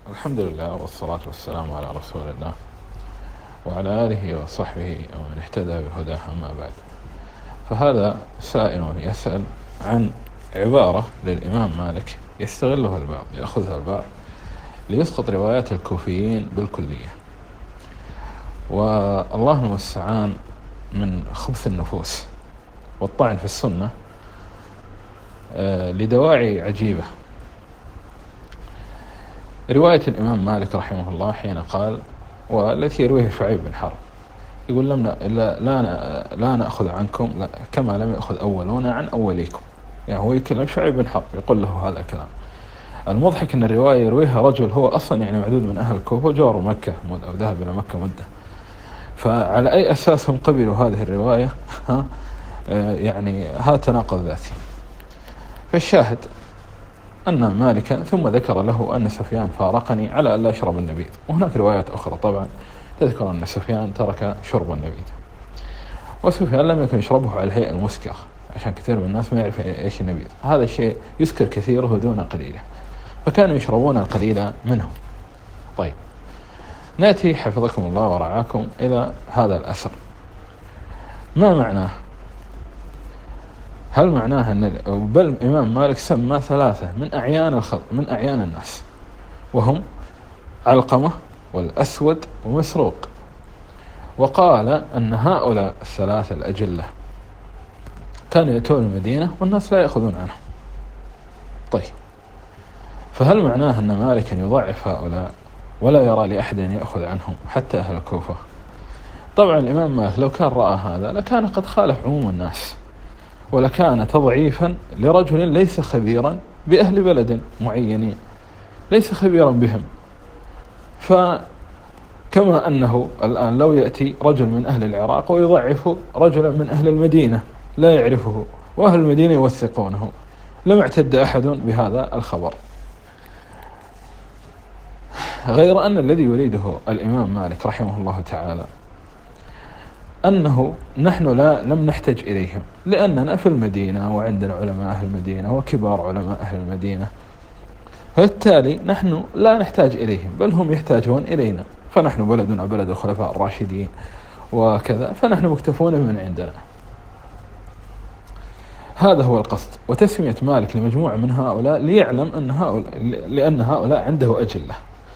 الحمد لله والصلاة والسلام على رسول الله وعلى آله وصحبه ومن اهتدى بهداه، أما بعد. فهذا سائل يسأل عن عبارة للإمام مالك يستغلها البعض، يأخذها البعض ليسقط روايات الكوفيين بالكلية، والله المستعان، من خبث النفوس والطعن في السنة لدواعي عجيبة. رواية الإمام مالك رحمه الله حين قال، والتي يرويه شعيب بن حرب، يقول لا نأخذ عنكم لا كما لم يأخذ أولون عن أوليكم. يعني هو يكلم شعيب بن حرب يقول له هذا الكلام. المضحك أن الرواية يرويها رجل هو أصلا يعني معدود من أهل الكوفة وجار مكة أو ذهب إلى مكة مدة. فعلى أي أساس هم قبلوا هذه الرواية؟ يعني هذا تناقض ذاتي. فالشاهد أن مالكا ثم ذكر له أن سفيان فارقني على أن لا أشرب النبيذ، وهناك روايات أخرى طبعا تذكر أن سفيان ترك شرب النبيذ، وسفيان لم يكن يشربه على الهيئة المسكرة، عشان كثير من الناس ما يعرف إيش النبيذ. هذا الشيء يسكر كثيره دون قليله، فكانوا يشربون القليل منه. طيب، نأتي حفظكم الله ورعاكم إلى هذا الأثر. ما معناه؟ هل معناه أن بل الإمام مالك سمى ثلاثة من أعيان الناس، وهم علقمة والأسود ومسروق، وقال أن هؤلاء الثلاثة الأجلة كانوا يأتون المدينة والناس لا يأخذون عنهم. طيب، فهل معناه أن مالكا يضعف هؤلاء ولا يرى لأحد أن يأخذ عنهم حتى أهل الكوفة؟ طبعا الإمام مالك لو كان رأى هذا لكان قد خالف عموم الناس، ولكان تضعيفا لرجل ليس خبيرا بأهل بلد معينين، ليس خبيرا بهم. فكما أنه الآن لو يأتي رجل من أهل العراق ويضعف رجلا من أهل المدينة لا يعرفه وأهل المدينة يوثقونه، لم اعتد أحد بهذا الخبر. غير أن الذي يريده الإمام مالك رحمه الله تعالى أنه نحن لم نحتج إليهم، لأننا في المدينة وعندنا علماء أهل المدينة وكبار علماء أهل المدينة، فبالتالي نحن لا نحتاج إليهم بل هم يحتاجون إلينا، فنحن بلدنا بلد الخلفاء الراشدين وكذا، فنحن مكتفون من عندنا. هذا هو القصد. وتسمية مالك لمجموعة من هؤلاء ليعلم لأن هؤلاء عنده أجلة.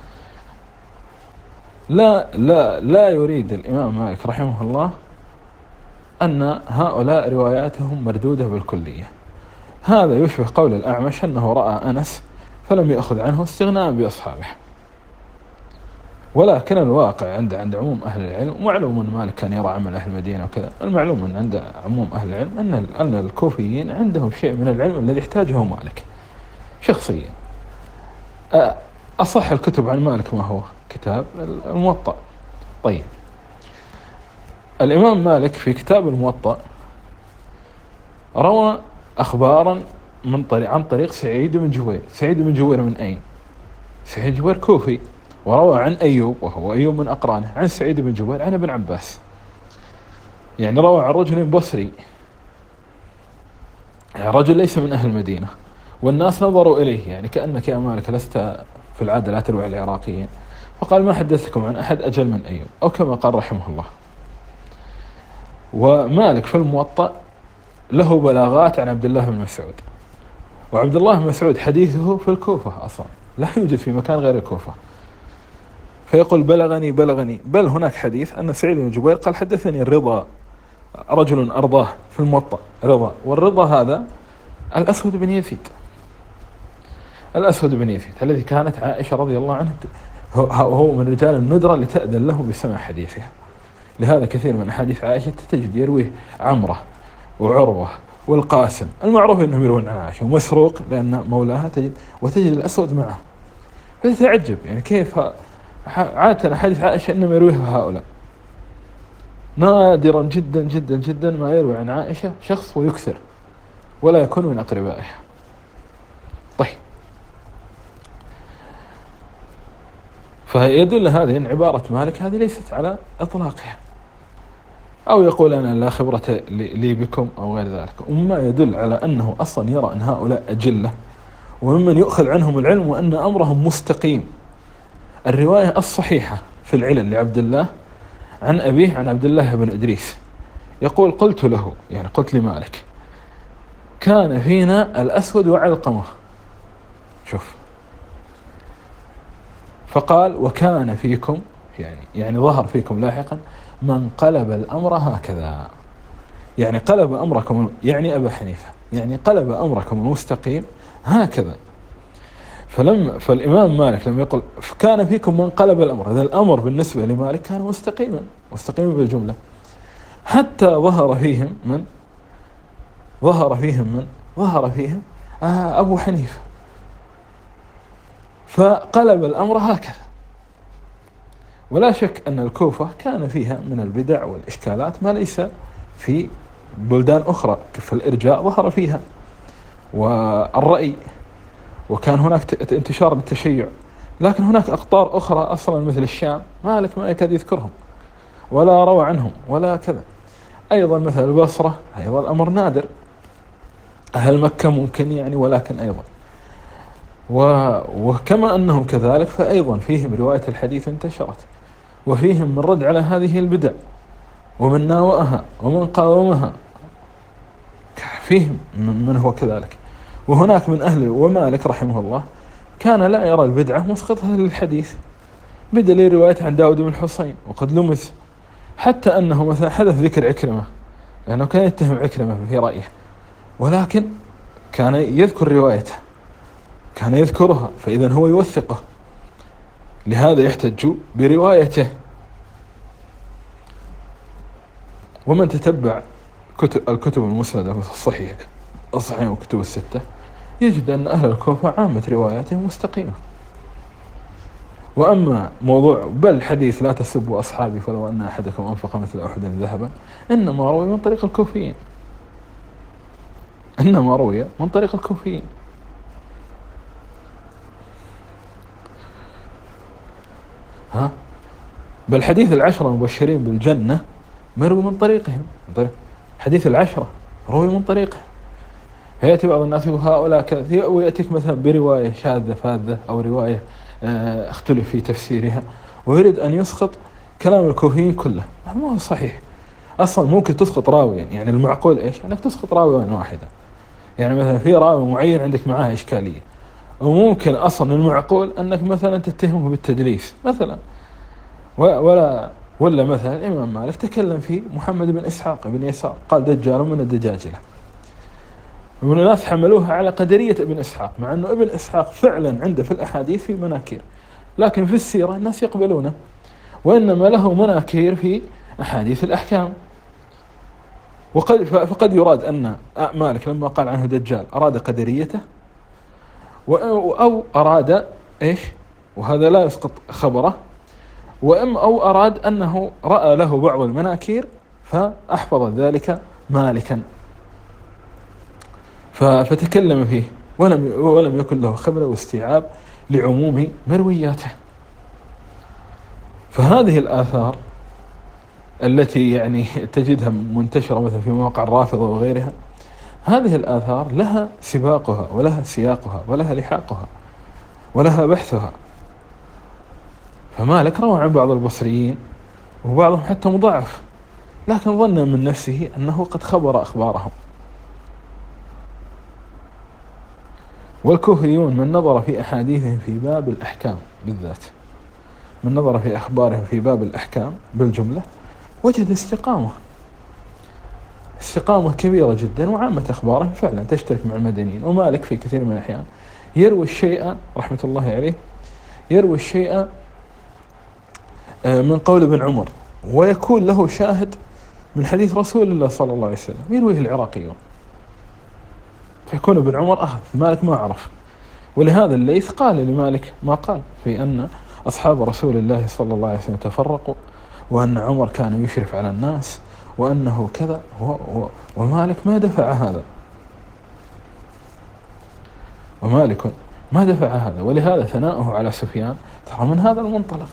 لا يريد الإمام مالك رحمه الله أن هؤلاء رواياتهم مردودة بالكلية. هذا يشبه قول الأعمش أنه رأى أنس فلم يأخذ عنه استغناء بأصحابه. ولكن الواقع عند عموم أهل العلم، معلوم أن مالك كان يرى عمل أهل المدينة وكذا، المعلوم أن عند عموم أهل العلم أن الكوفيين عندهم شيء من العلم الذي يحتاجه مالك شخصيا. أصح الكتب عن مالك ما هو؟ كتاب الموطأ. طيب، الإمام مالك في كتاب الموطأ روى أخبارا عن طريق سعيد بن جبير. سعيد بن جبير من أين؟ سعيد بن جبير كوفي، وروى عن أيوب وهو أيوب من أقرانه عن سعيد بن جبير عن ابن عباس، يعني روى عن رجل بصري، يعني رجل ليس من أهل المدينة، والناس نظروا إليه يعني كأنك يا مالك لست في العادة لا تروي العراقيين، فقال ما حدثكم عن أحد أجل من أيوب، أو كما قال رحمه الله. ومالك في الموطأ له بلاغات عن عبد الله بن مسعود، وعبد الله بن مسعود حديثه في الكوفة أصلا، لا يوجد في مكان غير الكوفة، فيقول بلغني بل هناك حديث أن سعيد بن جبير قال حدثني الرضا، رجل أرضاه في الموطأ رضا، والرضا هذا الأسود بن يزيد، الذي كانت عائشة رضي الله عنها هو من رجال الندرة لتأذن له بسماع حديثها. لهذا كثير من أحاديث عائشة تجد يرويه عمرة وعروة والقاسم، المعروف أنهم يروون عن عائشة، ومسروق لأن مولاها وتجد الأسود معه. فتتعجب يعني كيف عادة حديث عائشة إنما يرويها هؤلاء. نادرا جدا جدا جدا ما يروي عن عائشة شخص ويكثر ولا يكون من أقربائها. طيب، فيدل هذه أن عبارة مالك هذه ليست على إطلاقها، أو يقول أنا لا خبرة لي بكم أو غير ذلك، وما يدل على أنه أصلا يرى أن هؤلاء أجلة وممن يؤخذ عنهم العلم وأن أمرهم مستقيم الرواية الصحيحة في العلل لعبد الله عن أبيه عن عبد الله بن إدريس يقول قلت له، يعني قلت لمالك: كان فينا الأسود وعلقمة. شوف، فقال: وكان فيكم، يعني ظهر فيكم لاحقا من قلب الأمر هكذا، يعني قلب أمركم، يعني أبا حنيفة، يعني قلب أمركم المستقيم هكذا. فالإمام مالك لما يقول كان فيكم من قلب الأمر، هذا الأمر بالنسبة لمالك كان مستقيما بالجملة، حتى ظهر فيهم أبو حنيفة، فقلب الأمر هكذا. ولا شك أن الكوفة كان فيها من البدع والإشكالات ما ليس في بلدان أخرى، فالإرجاء ظهر فيها والرأي، وكان هناك انتشار للتشيع. لكن هناك أقطار أخرى أصلا مثل الشام مالك ما يكاد يذكرهم ولا روى عنهم ولا كذا. أيضا مثل البصرة أيضا الأمر نادر، أهل مكة ممكن يعني، ولكن أيضا وكما أنهم كذلك فأيضا فيهم رواية الحديث انتشرت، وفيهم من رد على هذه البدع ومن ناوأها ومن قاومها، فيهم من هو كذلك. وهناك من أهل، ومالك رحمه الله كان لا يرى البدعة مسقطة للحديث، بدليل رواية عن داود بن الحصين وقد لمس، حتى أنه مثلا حدث ذكر عكرمة، لأنه كان يتهم عكرمة في رأيه، ولكن كان يذكر روايته، كان يذكرها، فإذا هو يوثقه، لهذا يحتج بروايته. ومن تتبع الكتب المسندة مثل الصحيح والكتب الستة يجد أن أهل الكوفة عامة رواياتهم مستقيمة. وأما موضوع بل حديث لا تسبوا أصحابي فلو أن أحدكم أنفق مثل أحد ذهبا، إنما روي من طريق الكوفيين، بل حديث العشرة المبشرين بالجنة مروي من طريقهم، حديث العشرة روي من طريقهم. فيأتي بعض الناس يقول هؤلاء كذا، ويأتيك مثلا برواية شاذة فاذة أو رواية اختلف في تفسيرها، ويريد أن يسقط كلام الكوفيين كله. ما هو صحيح أصلا. ممكن تسقط راويا، يعني المعقول إيش أنك تسقط راويا واحدا، يعني مثلا في راوي معين عندك معاه إشكالية، وممكن أصلا المعقول أنك مثلا تتهمه بالتدليس مثلا، ولا مثلا الإمام مالك تكلم في محمد بن إسحاق بن يسار قال دجال من الدجاجلة، والناس حملوها على قدرية ابن إسحاق، مع أنه ابن إسحاق فعلا عنده في الأحاديث في مناكير، لكن في السيرة الناس يقبلونه، وإنما له مناكير في أحاديث الأحكام. فقد يراد أن مالك لما قال عنه دجال أراد قدريته، أو أراد إيش، وهذا لا يسقط خبره، أو أراد أنه رأى له بعض المناكير فأحفظ ذلك مالكا فتكلم فيه، ولم يكن له خبرة واستيعاب لعموم مروياته. فهذه الآثار التي يعني تجدها منتشرة مثلا في مواقع الرافضة وغيرها، هذه الآثار لها سباقها ولها سياقها ولها لحاقها ولها بحثها. فمالك روى عن بعض البصريين وبعضهم حتى مضاعف، لكن ظن من نفسه أنه قد خبر أخبارهم. والكوفيون من نظر في أحاديثهم في باب الأحكام بالذات، من نظر في أخبارهم في باب الأحكام بالجملة، وجد استقامة كبيرة جدا، وعامة أخبارهم فعلا تشترك مع المدنيين. ومالك في كثير من الأحيان يروي الشيء رحمة الله عليه، يروي الشيء من قول ابن عمر، ويكون له شاهد من حديث رسول الله صلى الله عليه وسلم يرويه العراقيون، فيكون ابن عمر أخذ، مالك ما عرف. ولهذا الليث قال لمالك ما قال في أن أصحاب رسول الله صلى الله عليه وسلم تفرقوا، وأن عمر كان يشرف على الناس، وأنه كذا، ومالك ما دفع هذا، ولهذا ثناؤه على سفيان ترى من هذا المنطلق،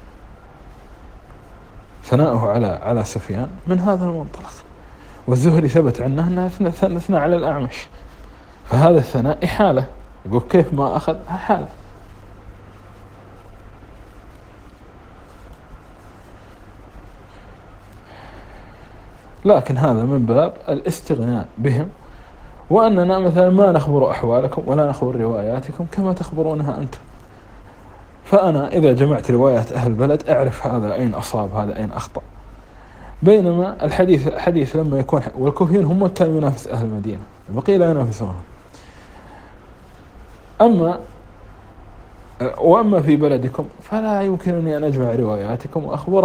على سفيان من هذا المنطلق. والزهري ثبت عنه أنه أثنى على الأعمش، فهذا الثناء إحالة، يقول كيف ما أخذ حالة. لكن هذا من باب الاستغناء بهم، وأننا مثلا ما نخبر أحوالكم ولا نخبر رواياتكم كما تخبرونها أنتم. فأنا إذا جمعت روايات أهل البلد أعرف هذا أين أصاب هذا أين أخطأ. بينما الحديث لما يكون، والكوفيين هم كانوا ينافس أهل المدينة، البقية لا ينافسونهم. وأما في بلدكم فلا يمكنني أن أجمع رواياتكم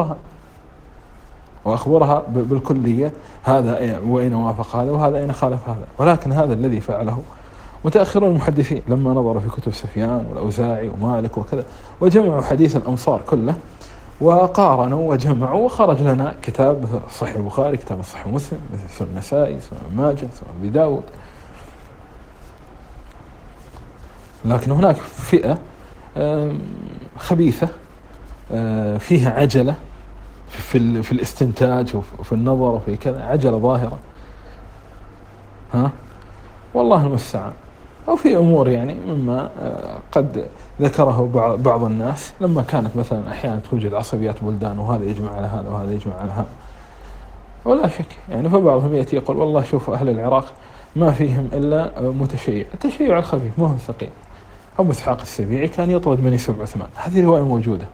وأخبرها بالكلية، هذا وإن وافق هذا وهذا أين خالف هذا. ولكن هذا الذي فعله متأخرون المحدثين لما نظروا في كتب سفيان والأوزاعي ومالك وكذا، وجمعوا حديث الأمصار كله وقارنوا وجمعوا، وخرج لنا كتاب صحيح البخاري، كتاب صحيح مسلم، سنن النسائي، سنن ماجه، سنن أبي داود. لكن هناك فئة خبيثة فيها عجلة في الاستنتاج وفي النظر وفي كذا، عجلة ظاهرة، والله المستعان. أو في أمور يعني مما قد ذكره بعض الناس، لما كانت مثلا أحيانا توجد عصبيات بلدان وهذا يجمع على هذا وهذا يجمع على هذا، ولا شك يعني. فبعضهم يأتي يقول والله شوفوا أهل العراق ما فيهم إلا متشيع، التشيع الخفيف ما هو ثقيل. أبو إسحاق السبيعي كان يطرد بني سبع عثمان، هذه رواية موجودة.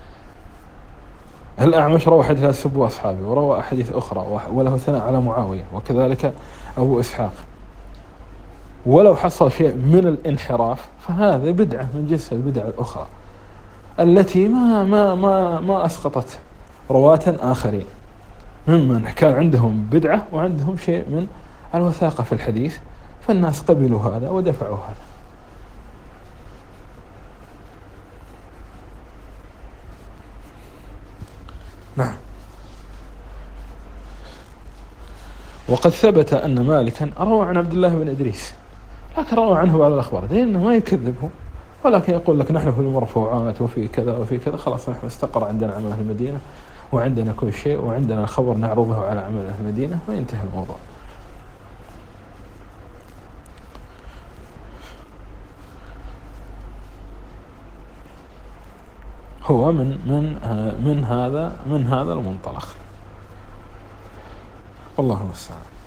الأعمش روى حديث لا تسبوا أصحابي، وروى أحاديث أخرى وله ثناء على معاوية، وكذلك أبو إسحاق. ولو حصل شيء من الانحراف فهذا بدعة من جنس البدع الأخرى التي ما أسقطت رواة آخرين ممن كان عندهم بدعة وعندهم شيء من الوثاقة في الحديث، فالناس قبلوا هذا ودفعوا هذا. نعم. وقد ثبت أن مالكا روى عن عبد الله بن إدريس، لكن روى عنه بعض الأخبار لأنه ما يكذبه، ولكن يقول لك نحن في المرفوعات وفي كذا وفي كذا، خلاص نحن استقر عندنا عمل أهل المدينة وعندنا كل شيء وعندنا خبر نعرضه على عمل أهل المدينة وينتهي الموضوع. هو من هذا المنطلق، والله المستعان.